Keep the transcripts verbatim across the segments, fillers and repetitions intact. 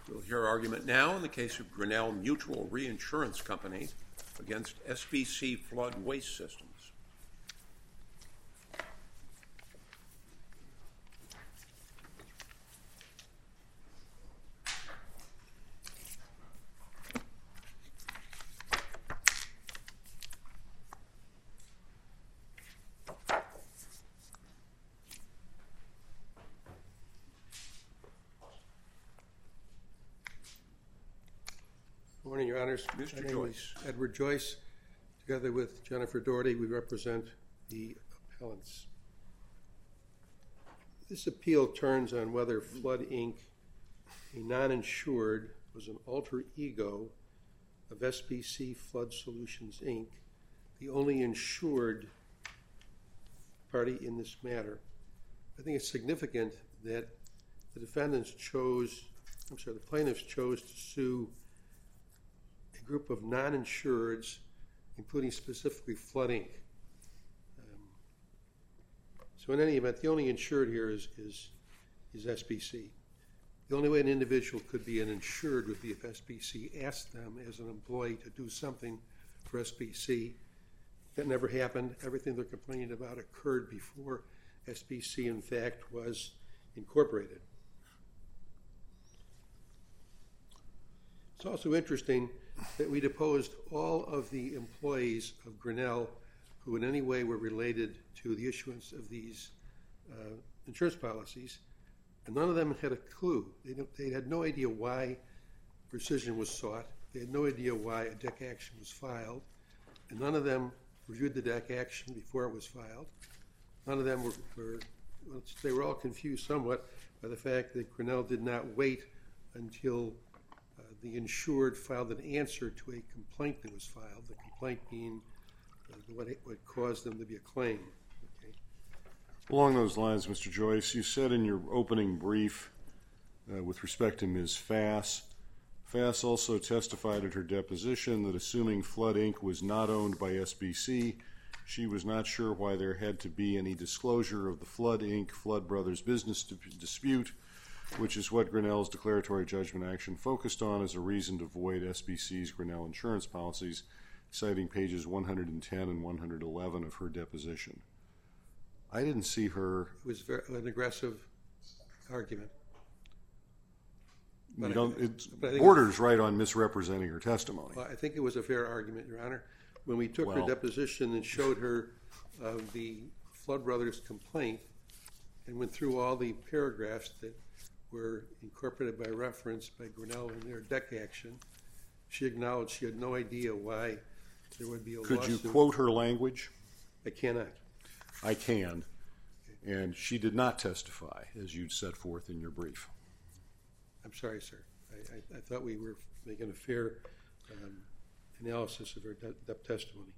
We'll hear argument now in the case of Grinnell Mutual Reinsurance Company against S B C Flood Waste Systems. Good morning, Your Honors. Mister My name Joyce. is Edward Joyce. Together with Jennifer Doherty, we represent the appellants. This appeal turns on whether Flood Incorporated, a non-insured, was an alter ego of S B C Flood Solutions, Incorporated, the only insured party in this matter. I think it's significant that the defendants chose, I'm sorry, the plaintiffs chose to sue a group of non-insureds, including specifically Flood Incorporated. Um, so in any event, the only insured here is, is, is S B C. The only way an individual could be an insured would be if S B C asked them as an employee to do something for S B C. That never happened. Everything they're complaining about occurred before S B C, in fact, was incorporated. It's also interesting that we deposed all of the employees of Grinnell who in any way were related to the issuance of these uh, insurance policies, and none of them had a clue. They, don't, they had no idea why rescission was sought. They had no idea why a D E C action was filed, and none of them reviewed the D E C action before it was filed. None of them were, were well, they were all confused somewhat by the fact that Grinnell did not wait until uh, the insured filed an answer to a complaint that was filed, the complaint being uh, what, it, what caused them to be a claim. Okay. Along those lines, Mister Joyce, you said in your opening brief uh, with respect to Miz Fass, Fass also testified at her deposition that assuming Flood Incorporated was not owned by S B C, she was not sure why there had to be any disclosure of the Flood Incorporated Flood Brothers business dispute, which is what Grinnell's declaratory judgment action focused on as a reason to void S B C's Grinnell insurance policies, citing pages one hundred ten and one hundred eleven of her deposition. I didn't see her... It was very, an aggressive argument. You don't, it but borders right on misrepresenting her testimony. Well, I think it was a fair argument, Your Honor. When we took well, her deposition and showed her uh, the Flood Brothers complaint and went through all the paragraphs that were incorporated by reference by Grinnell in their D E C action, she acknowledged she had no idea why there would be a Could lawsuit. you quote her language? I cannot. I can. And she did not testify, as you set forth in your brief. I'm sorry, sir. I, I, I thought we were making a fair um, analysis of her de- de- testimony.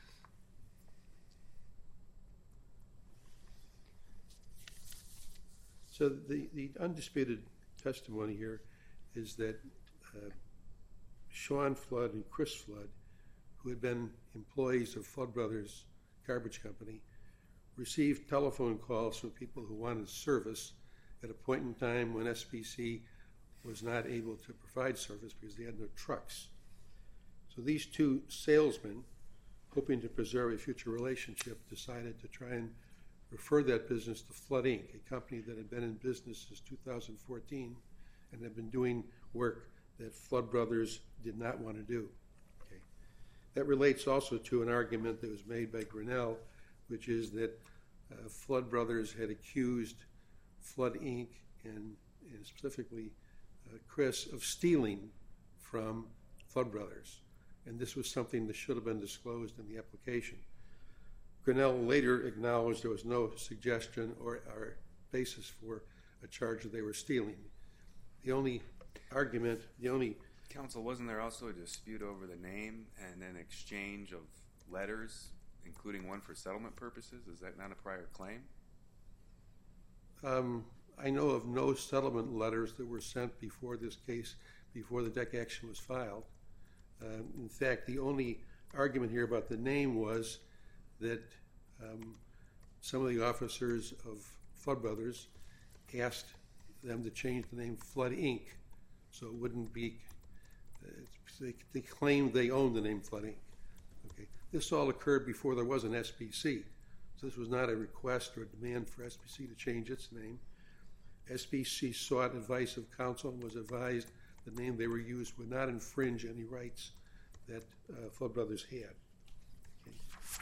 So the, the undisputed testimony here is that uh, Sean Flood and Chris Flood, who had been employees of Flood Brothers Garbage Company, received telephone calls from people who wanted service at a point in time when S B C was not able to provide service because they had no trucks. So these two salesmen, hoping to preserve a future relationship, decided to try and refer that business to Flood Incorporated, a company that had been in business since two thousand fourteen and had been doing work that Flood Brothers did not want to do. Okay. That relates also to an argument that was made by Grinnell, which is that uh, Flood Brothers had accused Flood Incorporated and, and specifically uh, Chris of stealing from Flood Brothers. And this was something that should have been disclosed in the application. Grinnell later acknowledged there was no suggestion or, or basis for a charge that they were stealing. The only argument, the only... Counsel, wasn't there also a dispute over the name and an exchange of letters, including one for settlement purposes? Is that not a prior claim? Um, I know of no settlement letters that were sent before this case, before the D E C action was filed. Um, in fact, the only argument here about the name was that um, some of the officers of Flood Brothers asked them to change the name Flood Incorporated so it wouldn't be, uh, they, they claimed they owned the name Flood Incorporated. Okay. This all occurred before there was an S B C, so this was not a request or a demand for S B C to change its name. S B C sought advice of counsel and was advised the name they were used would not infringe any rights that uh, Flood Brothers had. Okay.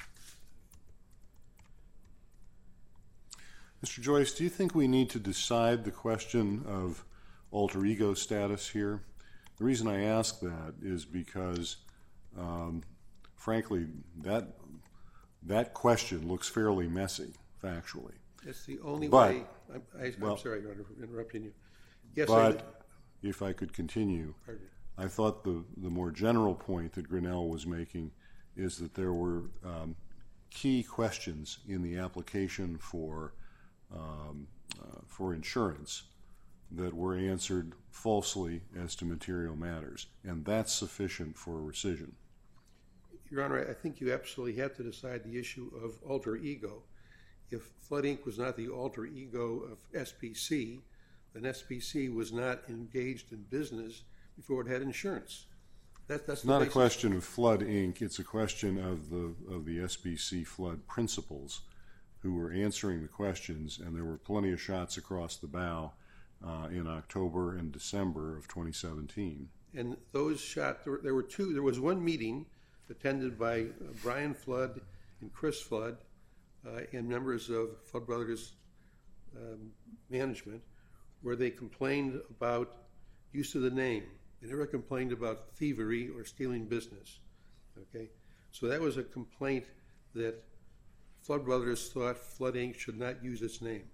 Mister Joyce, do you think we need to decide the question of alter ego status here? The reason I ask that is because, um, frankly, that that question looks fairly messy, factually. It's the only but, way. I'm, I, I'm well, sorry, Your Honor, for interrupting you. Yes, but I, if I could continue, pardon me. I thought the, the more general point that Grinnell was making is that there were um, key questions in the application for um, uh, for insurance that were answered falsely as to material matters, and that's sufficient for rescission. Your Honor, I think you absolutely have to decide the issue of alter ego. If Flood Incorporated was not the alter ego of S B C, then S B C was not engaged in business before it had insurance. That, that's It's not the a question of Flood Incorporated. It's a question of the of the S B C flood principals who were answering the questions, and there were plenty of shots across the bow uh, in October and December of twenty seventeen. And those shots, there, there were two. There was one meeting attended by uh, Brian Flood and Chris Flood uh, and members of Flood Brothers um, management, where they complained about use of the name. They never complained about thievery or stealing business. Okay, so that was a complaint that Flood Brothers thought Flood Incorporated should not use its name.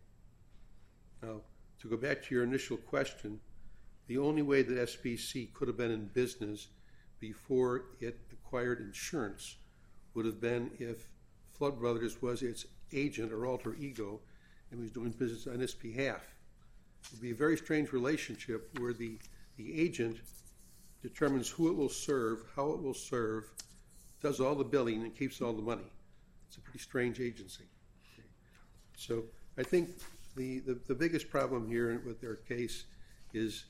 Now, to go back to your initial question, the only way that S B C could have been in business before it acquired insurance would have been if Flood Brothers was its agent or alter ego and was doing business on its behalf. It would be a very strange relationship where the, the agent determines who it will serve, how it will serve, does all the billing, and keeps all the money. It's a pretty strange agency. Okay. So I think the, the, the biggest problem here with their case is,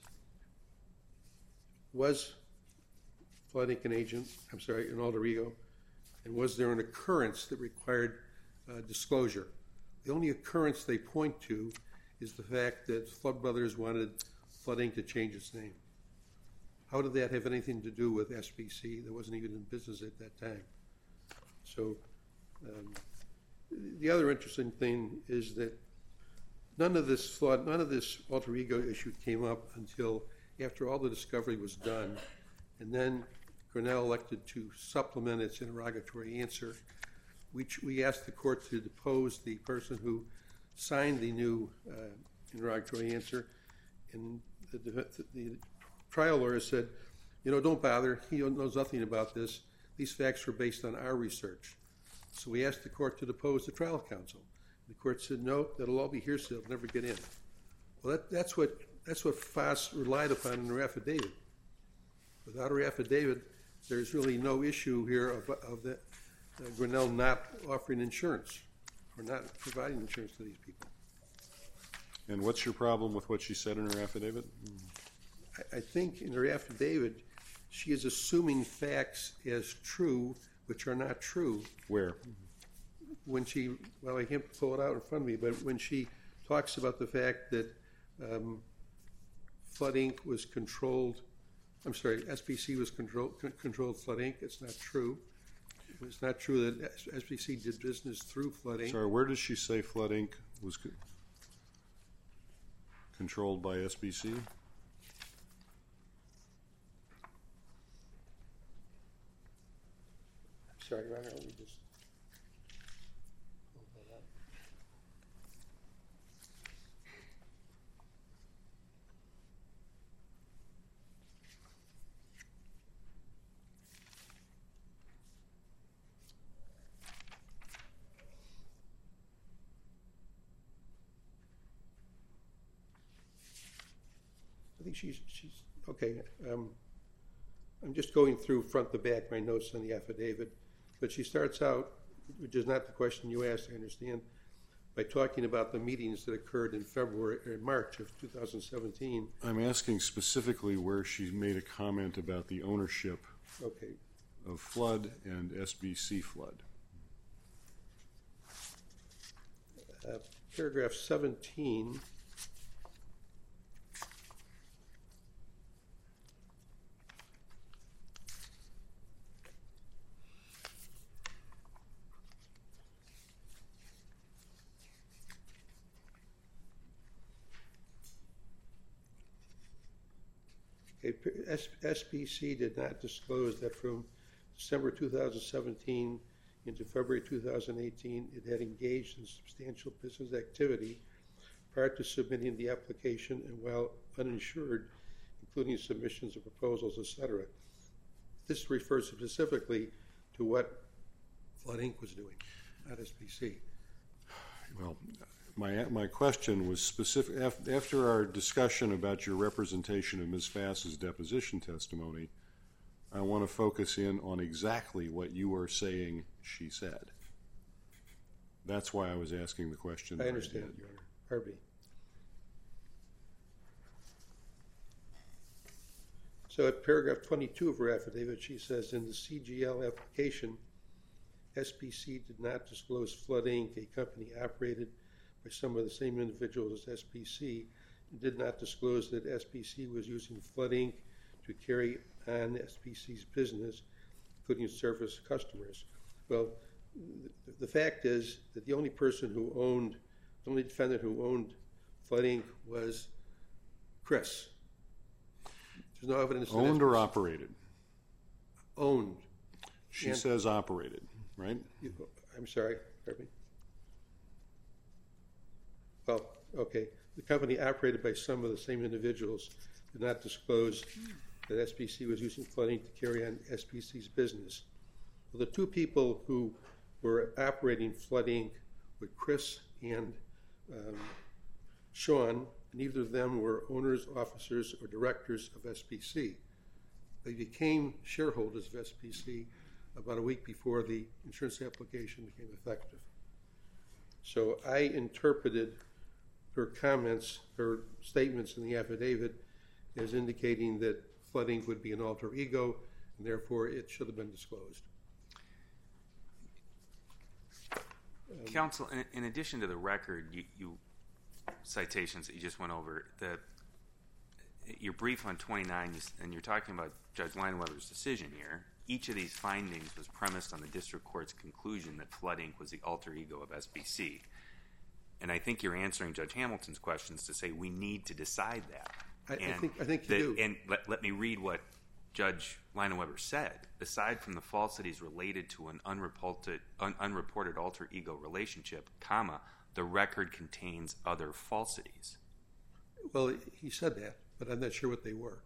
was Flood Incorporated an agent, I'm sorry, an alter ego, and was there an occurrence that required uh, disclosure? The only occurrence they point to is the fact that Flood Brothers wanted Flood Incorporated to change its name. How did that have anything to do with S B C that wasn't even in business at that time? So um, the other interesting thing is that none of this flood, none of this alter ego issue came up until after all the discovery was done, and then Grinnell elected to supplement its interrogatory answer. We, we asked the court to depose the person who signed the new uh, interrogatory answer, and the, the, the trial lawyer said, you know, don't bother, he knows nothing about this. These facts were based on our research. So we asked the court to depose the trial counsel. The court said, no, that'll all be hearsay, it'll never get in. Well, that, that's what that's what Foss relied upon in her affidavit. Without her affidavit, there's really no issue here of, of the, uh, Grinnell not offering insurance or not providing insurance to these people. And what's your problem with what she said in her affidavit? I, I think in her affidavit, she is assuming facts as true, which are not true. Where? When she, well, I can't pull it out in front of me, but when she talks about the fact that um, Flood Incorporated was controlled, I'm sorry, S B C was control, controlled Flood Incorporated, it's not true. It's not true that S B C did business through Flood Incorporated. Sorry, where does she say Flood Incorporated was co- controlled by S B C? Sorry, Your Honor, let me just hold that up. I think she's, she's okay. Um, I'm just going through front to back my notes on the affidavit. But she starts out, which is not the question you asked, I understand. by talking about the meetings that occurred in February or March of two thousand seventeen. I'm asking specifically where she made a comment about the ownership Okay. of Flood and S B C Flood. Uh, paragraph seventeen. S B C did not disclose that from December two thousand seventeen into February two thousand eighteen, it had engaged in substantial business activity prior to submitting the application and while uninsured, including submissions of proposals, et cetera. This refers specifically to what Flood Incorporated was doing, not S B C. Well, my my question was specific. After our discussion about your representation of Miz Fass's deposition testimony, I want to focus in on exactly what you are saying she said. That's why I was asking the question. I understand, Your Honor. Pardon me. So at paragraph twenty-two of her affidavit, she says, in the C G L application, S B C did not disclose Flood Incorporated, a company operated by some of the same individuals as S B C, and did not disclose that S B C was using Flood Incorporated to carry on S B C's business, including service customers. Well, the fact is that the only person who owned, the only defendant who owned Flood Incorporated was Chris. There's no evidence. Owned or operated? Owned. She and, says operated, right? You, I'm sorry, pardon me. Well, okay. The company operated by some of the same individuals did not disclose that S B C was using Flood Incorporated to carry on S B C's business. Well, the two people who were operating Flood Incorporated were Chris and um, Sean. Neither of them were owners, officers, or directors of S B C. They became shareholders of S B C about a week before the insurance application became effective. So I interpreted her comments, her statements in the affidavit as indicating that Flood Incorporated would be an alter ego, and therefore it should have been disclosed. Um, Counsel, in, in addition to the record, you, you citations that you just went over, the your brief on twenty-nine, you, and you're talking about Judge Leinweber's decision here. Each of these findings was premised on the district court's conclusion that Flood Incorporated was the alter ego of S B C. And I think you're answering Judge Hamilton's questions to say we need to decide that. I, and I think I think you the, do. And let, let me read what Judge Leinweber said. Aside from the falsities related to an unreported, un, unreported alter ego relationship, comma, the record contains other falsities. Well, he said that, but I'm not sure what they were.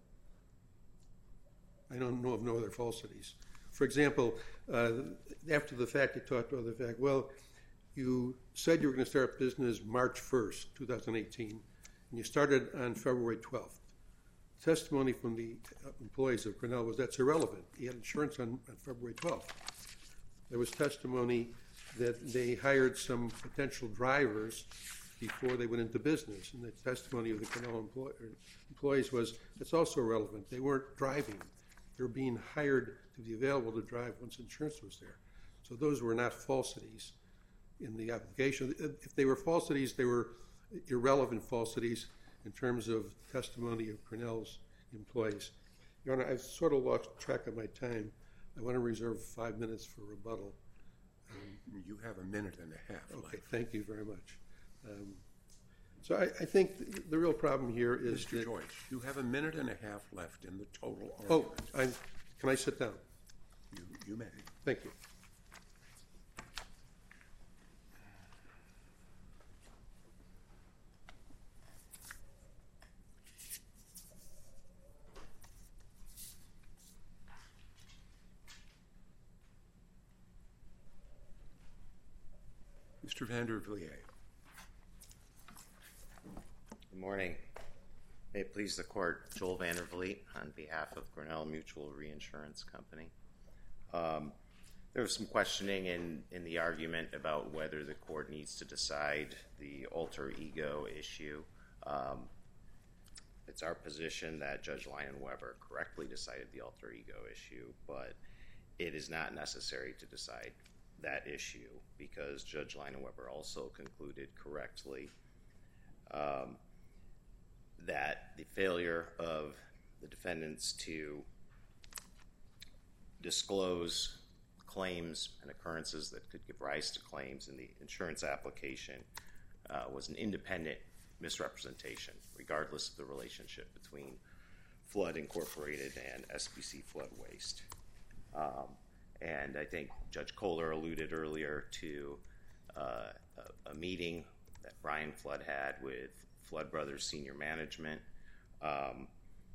I don't know of no other falsities. For example, uh, after the fact, he talked about the fact, well, you said you were going to start business March first, two thousand eighteen, and you started on February twelfth. Testimony from the employees of Grinnell was that's irrelevant. He had insurance on, on February twelfth. There was testimony that they hired some potential drivers before they went into business, and the testimony of the Grinnell employ, employees was that's also irrelevant. They weren't driving. They were being hired to be available to drive once insurance was there. So those were not falsities in the application. If they were falsities, they were irrelevant falsities in terms of testimony of Grinnell's employees. Your Honor, I've sort of lost track of my time. I want to reserve five minutes for rebuttal. Um, you have a minute and a half left. Okay, thank you very much. Um, so I, I think the, the real problem here is Mister that... Joyce, you have a minute and a half left in the total Oh, argument. I'm, can I sit down? You, you may. Thank you. Mister Vandervilliers. Good morning. May it please the Court, Joel Vandervliet on behalf of Grinnell Mutual Reinsurance Company. Um, There was some questioning in, in the argument about whether the court needs to decide the alter ego issue. Um, it's our position that Judge Leinenweber correctly decided the alter ego issue, but it is not necessary to decide that issue because Judge Leinenweber also concluded correctly um, that the failure of the defendants to disclose claims and occurrences that could give rise to claims in the insurance application uh, was an independent misrepresentation, regardless of the relationship between Flood Incorporated and S B C Flood Waste. Um, and I think Judge Kohler alluded earlier to uh, a, a meeting that Brian Flood had with Flood Brothers senior management, um,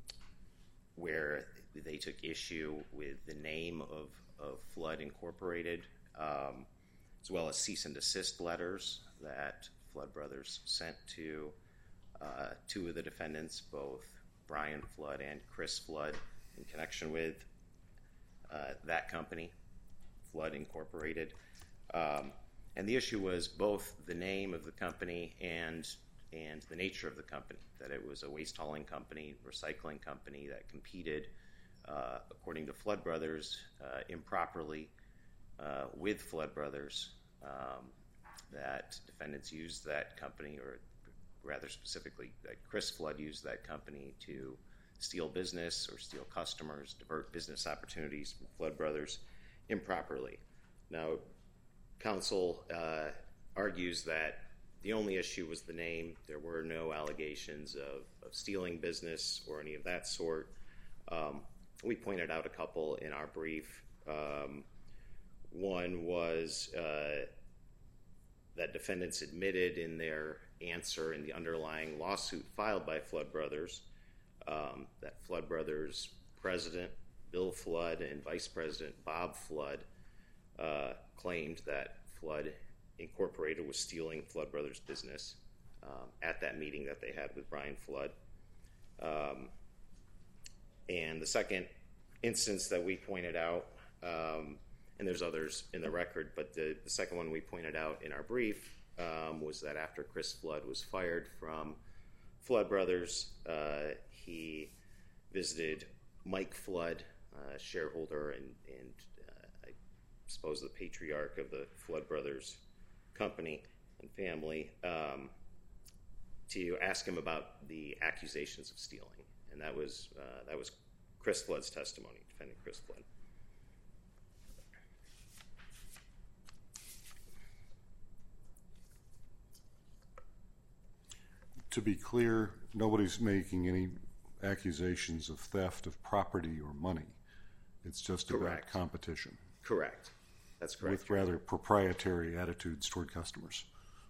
where they took issue with the name of, of Flood Incorporated, um, as well as cease and desist letters that Flood Brothers sent to uh, two of the defendants, both Brian Flood and Chris Flood, in connection with uh, that company, Flood Incorporated. Um, and the issue was both the name of the company and and the nature of the company, that it was a waste hauling company, recycling company that competed, uh, according to Flood Brothers, uh, improperly uh, with Flood Brothers, um, that defendants used that company, or rather specifically that Chris Flood used that company to steal business or steal customers, divert business opportunities from Flood Brothers improperly. Now, counsel uh, argues that the only issue was the name. There were no allegations of, of stealing business or any of that sort. Um, we pointed out a couple in our brief. Um, one was uh, that defendants admitted in their answer in the underlying lawsuit filed by Flood Brothers um, that Flood Brothers president Bill Flood and vice president Bob Flood uh, claimed that Flood Incorporated was stealing Flood Brothers business um, at that meeting that they had with Brian Flood. Um, and the second instance that we pointed out, um, and there's others in the record, but the, the second one we pointed out in our brief um, was that after Chris Flood was fired from Flood Brothers, uh, he visited Mike Flood, uh, shareholder and, and uh, I suppose the patriarch of the Flood Brothers company and family, um, to ask him about the accusations of stealing, and that was uh, that was Chris Flood's testimony, defendant Chris Flood. To be clear, nobody's making any accusations of theft of property or money. It's just Correct. about competition. Correct. That's correct. With rather proprietary attitudes toward customers.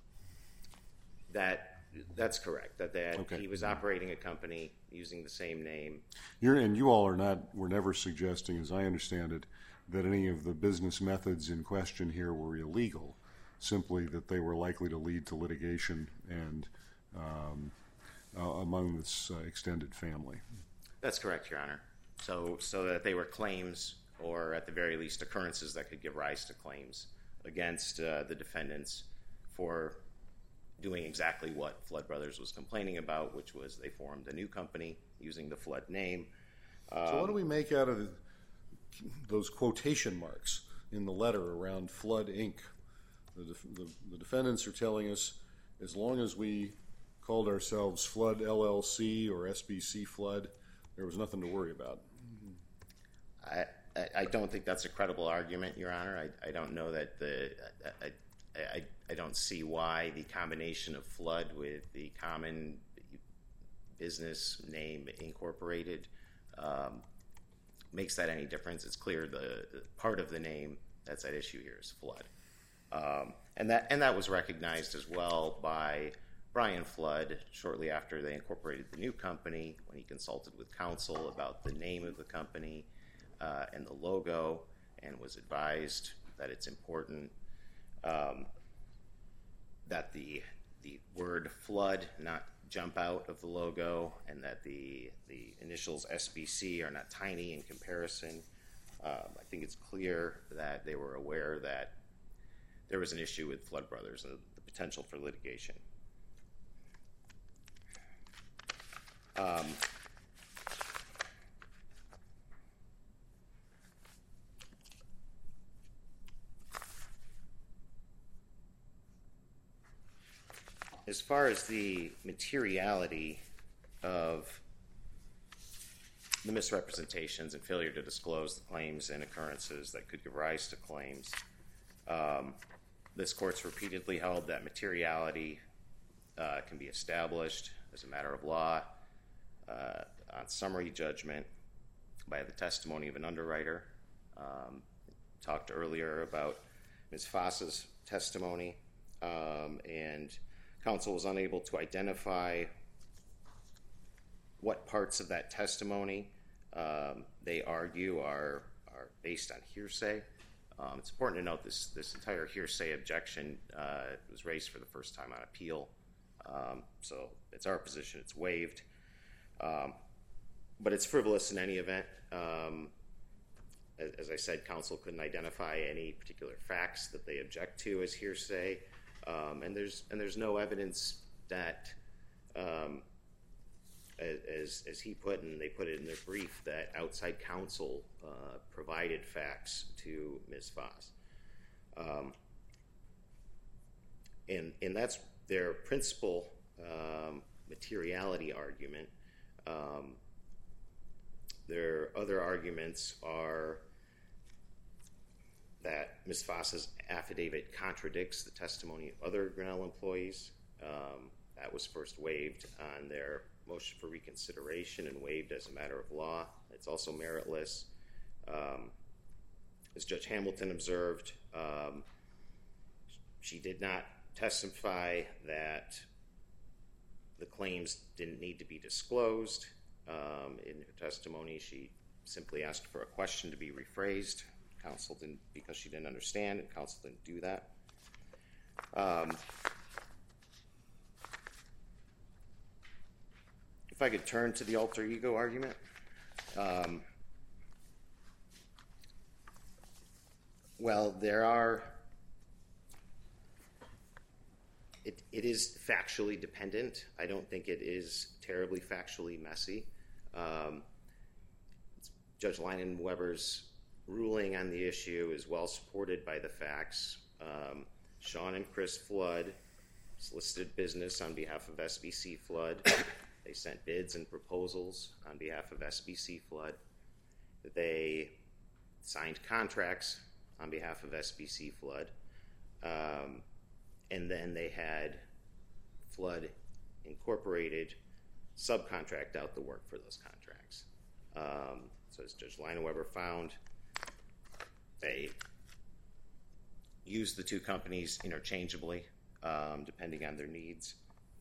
That that's correct. That they had, Okay. he was operating a company using the same name. You're, and you all are not, were never suggesting, as I understand it, that any of the business methods in question here were illegal, simply that they were likely to lead to litigation and um, uh, among this uh, extended family. That's correct, Your Honor. So so that they were claims, or at the very least occurrences that could give rise to claims against uh, the defendants for doing exactly what Flood Brothers was complaining about, which was they formed a new company using the Flood name. Um, So what do we make out of the, those quotation marks in the letter around Flood Incorporated? The, def, the, the defendants are telling us as long as we called ourselves Flood L L C or S B C Flood, there was nothing to worry about. I, I don't think that's a credible argument, Your Honor. I, I don't know that the I, I, I don't see why the combination of Flood with the common business name Incorporated um, makes that any difference. It's clear the part of the name that's at issue here is Flood, um, and that and that was recognized as well by Brian Flood shortly after they incorporated the new company, when he consulted with counsel about the name of the company uh, and the logo, and was advised that it's important um, that the the word Flood not jump out of the logo, and that the the initials S B C are not tiny in comparison Um, I think it's clear that they were aware that there was an issue with Flood Brothers and the potential for litigation. Um, as far as the materiality of the misrepresentations and failure to disclose the claims and occurrences that could give rise to claims, um, this court's repeatedly held that materiality uh, can be established as a matter of law uh, on summary judgment by the testimony of an underwriter. Um, talked earlier about Miz Foss's testimony, um, and counsel was unable to identify what parts of that testimony um, they argue are are based on hearsay. Um, it's important to note this this entire hearsay objection uh, was raised for the first time on appeal, um, so it's our position it's waived. Um, but it's frivolous in any event. Um, as, as I said, counsel couldn't identify any particular facts that they object to as hearsay, um, and there's and there's no evidence that, um, as as he put and they put it in their brief, that outside counsel uh, provided facts to Miz Foss, um, and and that's their principal um, materiality argument. Um, their other arguments are that Miz Foss's affidavit contradicts the testimony of other Grinnell employees. Um, that was first waived on their motion for reconsideration and waived as a matter of law. It's also meritless. Um, as Judge Hamilton observed, um, she did not testify that the claims didn't need to be disclosed. Um, in her testimony, she simply asked for a question to be rephrased. Counsel didn't, because she didn't understand, and counsel didn't do that. Um, if I could turn to the alter ego argument. Um, well, there are, it, it is factually dependent. I don't think it is terribly factually messy. Um, Judge Leinenweber's ruling on the issue is well supported by the facts. Um, Sean and Chris Flood solicited business on behalf of S B C Flood. They sent bids and proposals on behalf of S B C Flood. They signed contracts on behalf of S B C Flood. Um, and then they had Flood Incorporated subcontract out the work for those contracts. Um, so as Judge Leinenweber found, they used the two companies interchangeably, um, depending on their needs.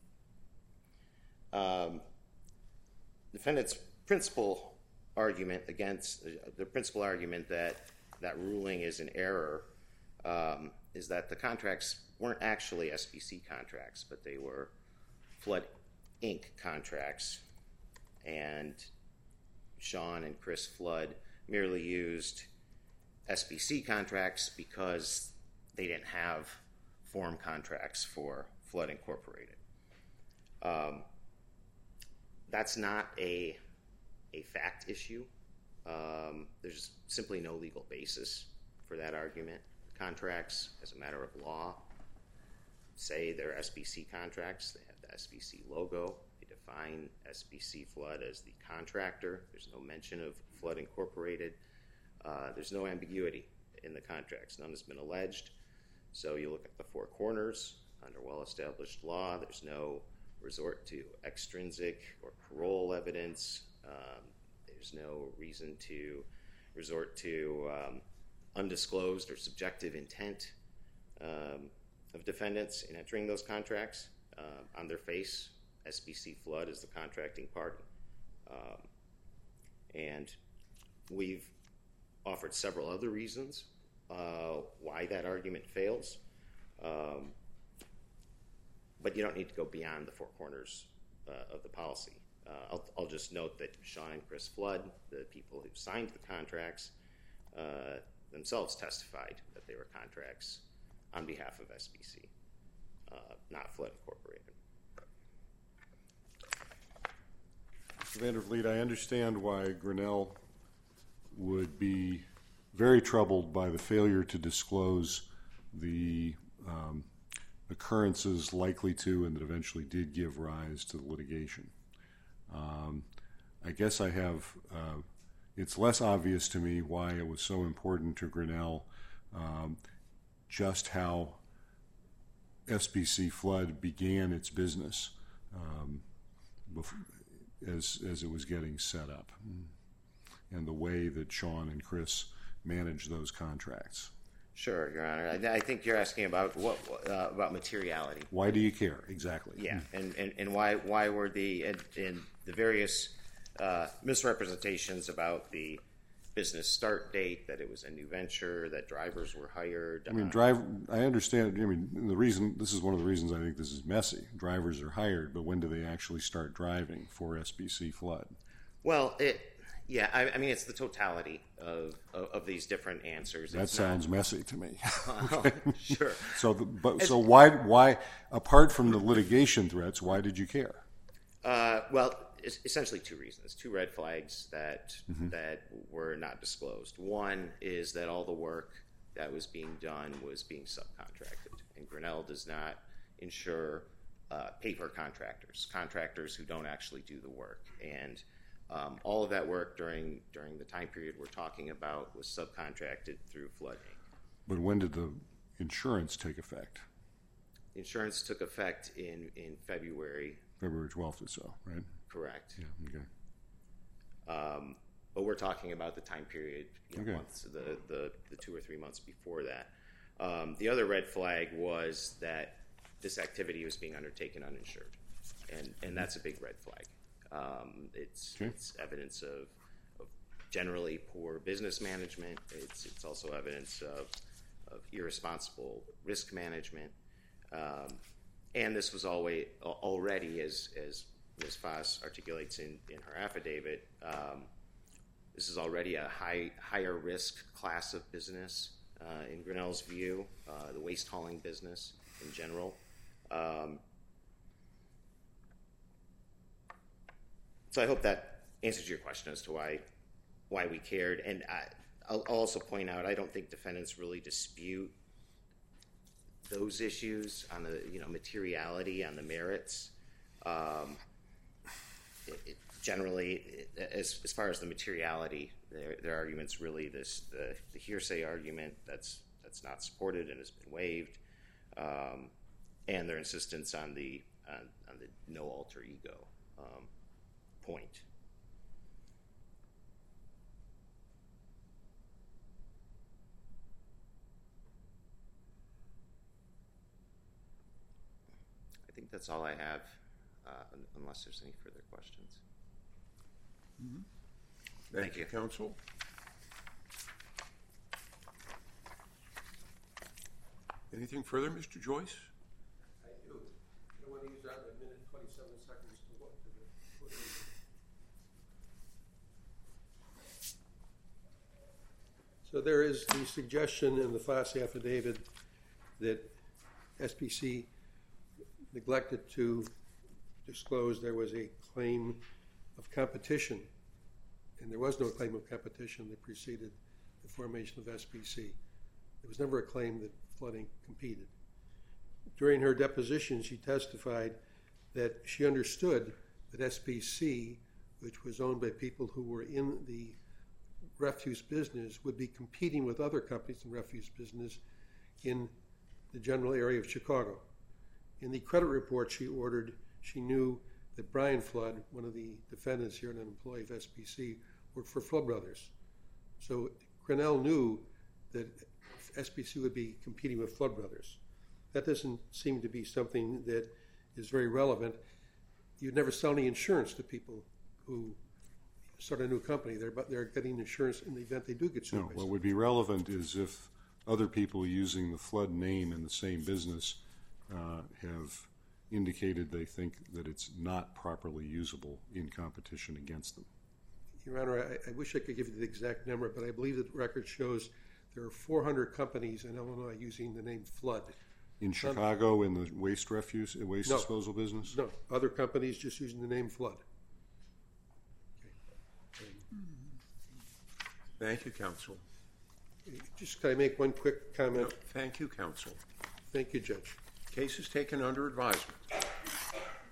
Um, defendant's principal argument against, uh, the principal argument that that ruling is an error um, is that the contracts weren't actually S B C contracts, but they were Flood Incorporated contracts, and Sean and Chris Flood merely used S B C contracts because they didn't have form contracts for Flood Incorporated. Um, that's not a, a fact issue. Um, there's simply no legal basis for that argument. Contracts, as a matter of law, say they're S B C contracts. They have the S B C logo. They define S B C Flood as the contractor. There's no mention of Flood Incorporated. Uh, there's no ambiguity in the contracts. None has been alleged. So you look at the four corners under well-established law. There's no resort to extrinsic or parole evidence. Um, there's no reason to resort to um, undisclosed or subjective intent um, of defendants in entering those contracts. Uh, on their face, S B C Flood is the contracting party. Um, and we've offered several other reasons uh, why that argument fails. Um, but you don't need to go beyond the four corners uh, of the policy. Uh, I'll, I'll just note that Sean and Chris Flood, the people who signed the contracts, uh, themselves testified that they were contracts on behalf of S B C, uh, not Flood Incorporated. Mister Vandervliet, I understand why Grinnell would be very troubled by the failure to disclose the um, occurrences likely to and that eventually did give rise to the litigation. Um, I guess I have, uh, it's less obvious to me why it was so important to Grinnell um, just how S B C Flood began its business um, before, as, as it was getting set up, and the way that Sean and Chris managed those contracts. Sure, Your Honor. I, I think you're asking about what uh, about materiality. Why do you care exactly? Yeah, and, and, and why why were the in, in the various uh, misrepresentations about the business start date, that it was a new venture, that drivers were hired. I mean, uh, drive. I understand. I mean, the reason this is one of the reasons I think this is messy. Drivers are hired, but when do they actually start driving for S B C Flood? Well, it. Yeah, I, I mean, it's the totality of of, of these different answers. That It's sounds not, messy to me. okay. Sure. So, the, but so why why apart from the litigation threats, why did you care? Uh, well, it's essentially two reasons, two red flags that Mm-hmm. that were not disclosed. One is that all the work that was being done was being subcontracted, and Grinnell does not insure uh, paper contractors, contractors who don't actually do the work. And um, all of that work during during the time period we're talking about was subcontracted through Flood Incorporated. But when did the insurance take effect? Insurance took effect in, in February. February twelfth or so, right? Correct. Yeah. Okay. Um, but we're talking about the time period, you know, Okay. months, the, the, the two or three months before that. Um, the other red flag was that this activity was being undertaken uninsured, and, and that's a big red flag. Um, it's, Okay. it's evidence of, of generally poor business management. It's, it's also evidence of, of irresponsible risk management. Um, and this was always, already, as, as Miz Foss articulates in, in her affidavit, um, this is already a high, higher risk class of business uh, in Grinnell's view, uh, the waste hauling business in general. Um, so I hope that answers your question as to why why we cared. And I, I'll, I'll also point out, I don't think defendants really dispute those issues on the, you know, materiality, on the merits. Um, it, it generally, it, as, as far as the materiality, their, their argument's really this, the, the hearsay argument that's, that's not supported and has been waived, um, and their insistence on the, on, on the no alter ego um, point. I think that's all I have, uh, unless there's any further questions. Mm-hmm. Thank Thank you, you. counsel. Anything further, Mister Joyce? I do. I want to use that in a minute, twenty-seven seconds to what? To the, put in. So there is the suggestion in the Foss affidavit that S P C neglected to disclose there was a claim of competition, and there was no claim of competition that preceded the formation of S P C. There was never a claim that Flooding competed. During her deposition, she testified that she understood that S P C, which was owned by people who were in the refuse business, would be competing with other companies in refuse business in the general area of Chicago. In the credit report she ordered, she knew that Brian Flood, one of the defendants here and an employee of S P C, worked for Flood Brothers. So Grinnell knew that S P C would be competing with Flood Brothers. That doesn't seem to be something that is very relevant. You'd never sell any insurance to people who start a new company. They're, they're getting insurance in the event they do get sued. No, what would be relevant is if other people using the Flood name in the same business uh, have indicated they think that it's not properly usable in competition against them. Your Honor, I, I wish I could give you the exact number, but I believe that the record shows there are four hundred companies in Illinois using the name Flood. In Chicago, in the waste refuse, waste No. disposal business? No, other companies just using the name Flood. Thank you, counsel. Just can I make one quick comment? Thank you, counsel. Thank you, Judge. Case is taken under advisement.